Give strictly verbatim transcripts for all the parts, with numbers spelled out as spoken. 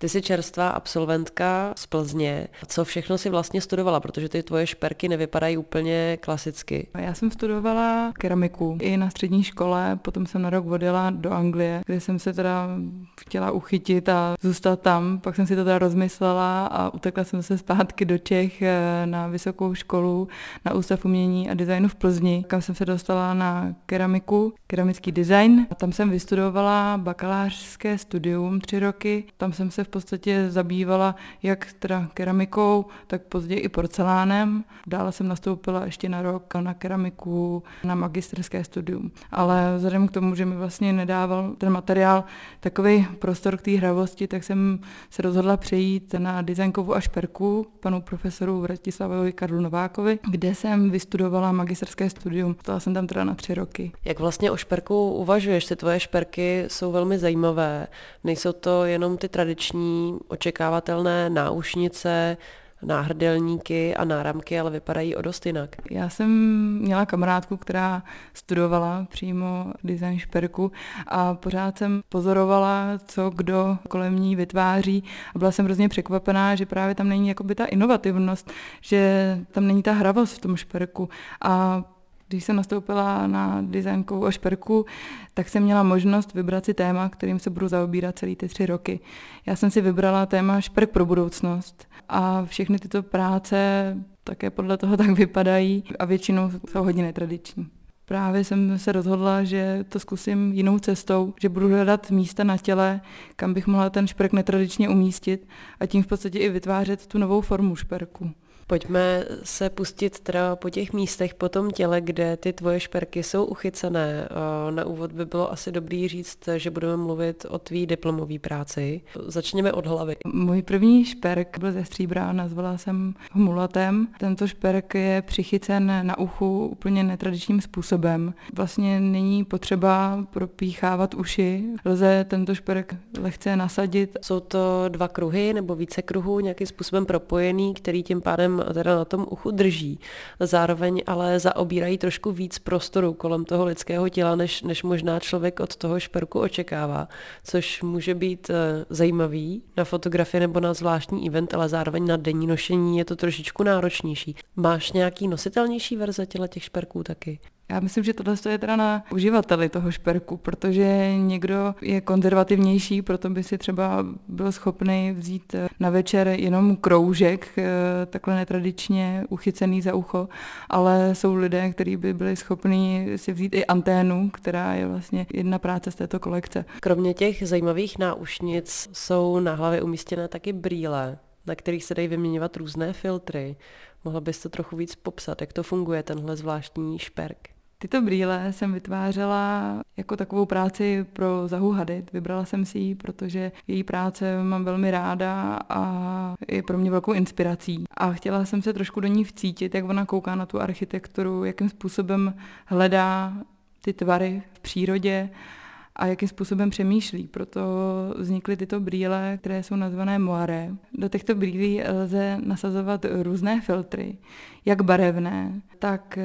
Ty jsi čerstvá absolventka z Plzně. Co všechno si vlastně studovala, protože ty tvoje šperky nevypadají úplně klasicky. Já jsem studovala keramiku i na střední škole, potom jsem na rok odjela do Anglie, kde jsem se teda chtěla uchytit a zůstat tam. Pak jsem si to teda rozmyslela a utekla jsem se zpátky do Čech na vysokou školu, na Ústav umění a designu v Plzni, kam jsem se dostala na keramiku, keramický design. A tam jsem vystudovala bakalářské studium tři roky. Tam jsem se v podstatě zabývala jak teda keramikou, tak později i porcelánem. Dále jsem nastoupila ještě na rok na keramiku, na magisterské studium. Ale vzhledem k tomu, že mi vlastně nedával ten materiál takový prostor k té hravosti, tak jsem se rozhodla přejít na designkovou a šperku panu profesoru Vratislavovi Karlu Novákovi, kde jsem vystudovala magisterské studium. Stala jsem tam teda na tři roky. Jak vlastně o šperku uvažuješ? Ty tvoje šperky jsou velmi zajímavé. Nejsou to jenom ty tradiční očekávatelné náušnice, náhrdelníky a náramky, ale vypadají o dost jinak. Já jsem měla kamarádku, která studovala přímo design šperku a pořád jsem pozorovala, co kdo kolem ní vytváří a byla jsem hrozně překvapená, že právě tam není jakoby ta inovativnost, že tam není ta hravost v tom šperku. A když jsem nastoupila na designkovou a šperku, tak jsem měla možnost vybrat si téma, kterým se budu zaobírat celý ty tři roky. Já jsem si vybrala téma šperk pro budoucnost a všechny tyto práce také podle toho tak vypadají a většinou jsou hodně netradiční. Právě jsem se rozhodla, že to zkusím jinou cestou, že budu hledat místa na těle, kam bych mohla ten šperk netradičně umístit a tím v podstatě i vytvářet tu novou formu šperku. Pojďme se pustit teda po těch místech, po tom těle, kde ty tvoje šperky jsou uchycené. Na úvod by bylo asi dobrý říct, že budeme mluvit o tvý diplomové práci. Začněme od hlavy. Můj první šperk byl ze stříbra, nazvala jsem ho mulatem. Tento šperk je přichycen na uchu úplně netradičním způsobem. Vlastně není potřeba propíchávat uši, lze tento šperk lehce nasadit. Jsou to dva kruhy nebo více kruhů nějakým způsobem propojený, který tím pádem teda na tom uchu drží. Zároveň ale zaobírají trošku víc prostoru kolem toho lidského těla, než, než možná člověk od toho šperku očekává, což může být zajímavý na fotografii nebo na zvláštní event, ale zároveň na denní nošení je to trošičku náročnější. Máš nějaký nositelnější verze těla těch šperků taky? Já myslím, že tohle je teda na uživateli toho šperku, protože někdo je konzervativnější, proto by si třeba byl schopný vzít na večer jenom kroužek, takhle netradičně uchycený za ucho, ale jsou lidé, kteří by byli schopní si vzít i anténu, která je vlastně jedna práce z této kolekce. Kromě těch zajímavých náušnic jsou na hlavě umístěné taky brýle, na kterých se dají vyměňovat různé filtry. Mohla bys to trochu víc popsat, jak to funguje, tenhle zvláštní šperk? Tyto brýle jsem vytvářela jako takovou práci pro Zahu Hadid. Vybrala jsem si ji, protože její práce mám velmi ráda a je pro mě velkou inspirací. A chtěla jsem se trošku do ní vcítit, jak ona kouká na tu architekturu, jakým způsobem hledá ty tvary v přírodě a jakým způsobem přemýšlí. Proto vznikly tyto brýle, které jsou nazvané moiré. Do těchto brýlí lze nasazovat různé filtry, jak barevné, tak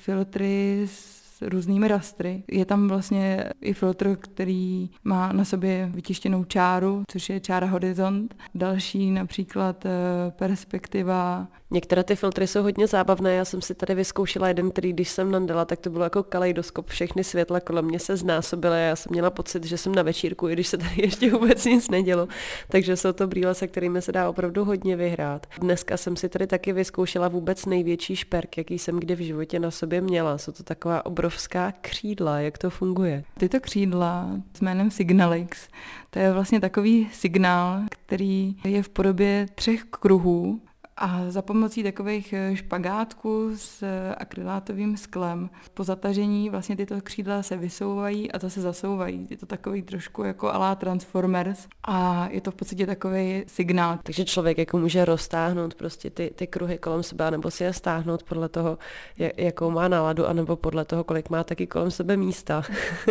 filtry s různými rastry. Je tam vlastně i filtr, který má na sobě vytištěnou čáru, což je čára horizont. Další například perspektiva. Některé ty filtry jsou hodně zábavné, já jsem si tady vyzkoušela jeden, který když jsem nandala, tak to bylo jako kaleidoskop, všechny světla kolem mě se znásobily, já jsem měla pocit, že jsem na večírku, i když se tady ještě vůbec nic nedělo, takže jsou to brýle, se kterými se dá opravdu hodně vyhrát. Dneska jsem si tady taky vyzkoušela vůbec největší šperk, jaký jsem kdy v životě na sobě měla, jsou to taková obrovská křídla, jak to funguje? Tyto křídla s jménem Signalix, to je vlastně takový signál, který je v podobě třech kruhů, a za pomocí takových špagátků s akrylátovým sklem po zatažení vlastně tyto křídla se vysouvají a zase zasouvají. Je to takový trošku jako à la Transformers a je to v podstatě takový signál. Takže člověk jako může roztáhnout prostě ty, ty kruhy kolem sebe, nebo si je stáhnout podle toho, jakou má náladu, anebo podle toho, kolik má taky kolem sebe místa.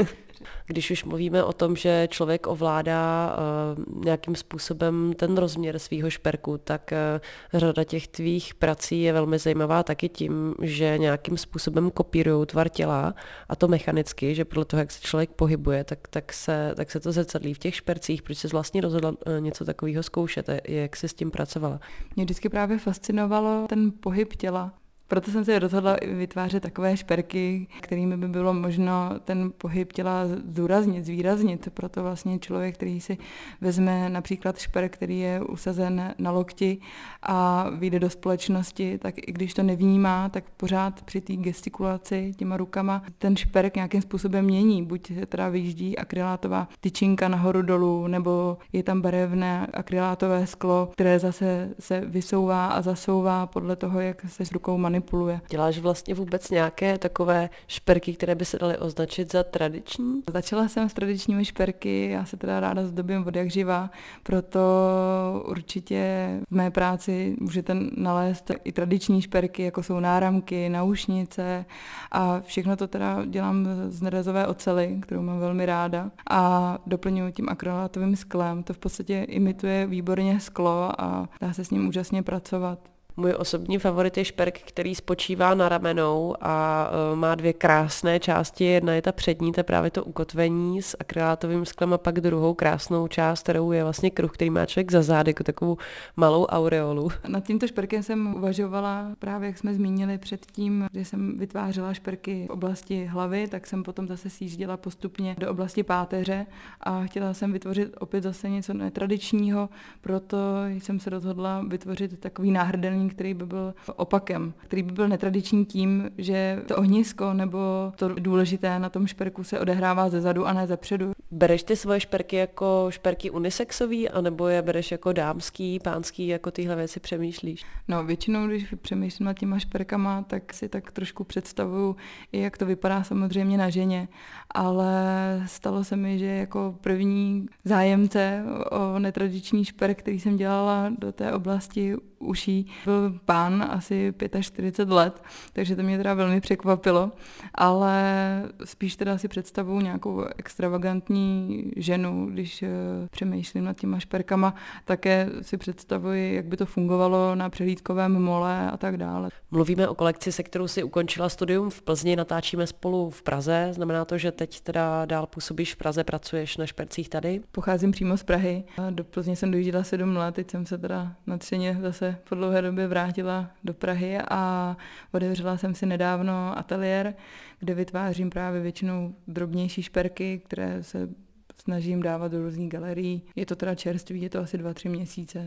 Když už mluvíme o tom, že člověk ovládá uh, nějakým způsobem ten rozměr svýho šperku, tak uh, řada těch tvých prací je velmi zajímavá taky tím, že nějakým způsobem kopírují tvar těla, a to mechanicky, že podle toho, jak se člověk pohybuje, tak, tak, se, tak se to zrcadlí v těch špercích. Proč jsi vlastně rozhodla uh, něco takového zkoušet? Jak jsi s tím pracovala? Mě vždycky právě fascinovalo ten pohyb těla. Proto jsem se rozhodla vytvářet takové šperky, kterými by bylo možno ten pohyb těla zdůraznit, zvýraznit. Proto vlastně člověk, který si vezme například šperk, který je usazen na lokti a vyjde do společnosti, tak i když to nevnímá, tak pořád při té gestikulaci těma rukama ten šperk nějakým způsobem mění. Buď teda vyjíždí akrylátová tyčinka nahoru dolů, nebo je tam barevné akrylátové sklo, které zase se vysouvá a zasouvá podle toho, jak se s rukou manipuluje. manipuluje. Děláš vlastně vůbec nějaké takové šperky, které by se daly označit za tradiční? Začala jsem s tradičními šperky, já se teda ráda zdobím od jak živa, proto určitě v mé práci můžete nalézt i tradiční šperky, jako jsou náramky, náušnice a všechno to teda dělám z nerezové ocely, kterou mám velmi ráda a doplňuji tím akrylátovým sklem. To v podstatě imituje výborně sklo a dá se s ním úžasně pracovat. Můj osobní favorit je šperk, který spočívá na ramenou a uh, má dvě krásné části. Jedna je ta přední, to je právě to ukotvení s akrylátovým sklem a pak druhou krásnou část, kterou je vlastně kruh, který má člověk za zády, jako takovou malou aureolu. Nad tímto šperkem jsem uvažovala právě, jak jsme zmínili předtím, že jsem vytvářela šperky v oblasti hlavy, tak jsem potom zase sjížděla postupně do oblasti páteře a chtěla jsem vytvořit opět zase něco netradičního, proto jsem se rozhodla vytvořit takový náhrdelník, který by byl opakem, který by byl netradiční tím, že to ohnisko nebo to důležité na tom šperku se odehrává ze zadu a ne ze předu. Bereš ty svoje šperky jako šperky unisexový, anebo je bereš jako dámský, pánský, jako tyhle věci přemýšlíš? No většinou, když přemýšlím nad těma šperkama, tak si tak trošku představuju i jak to vypadá samozřejmě na ženě, ale stalo se mi, že jako první zájemce o netradiční šperk, který jsem dělala do té oblasti uší, byl pán asi čtyřicet pět let, takže to mě teda velmi překvapilo, ale spíš teda si představuju nějakou extravagantní ženu, když přemýšlím nad těma šperkama, také si představuji, jak by to fungovalo na přehlídkovém mole a tak dále. Mluvíme o kolekci, se kterou si ukončila studium v Plzni, natáčíme spolu v Praze, znamená to, že teď teda dál působíš v Praze, pracuješ na špercích tady? Pocházím přímo z Prahy, do Plzně jsem dojížděla sedm let, teď jsem se teda na třeně zase po dlouhé době vrátila do Prahy a otevřela jsem si nedávno ateliér, kde vytvářím právě většinou drobnější šperky, které se snažím dávat do různých galerií. Je to teda čerství, je to asi dva, tři měsíce.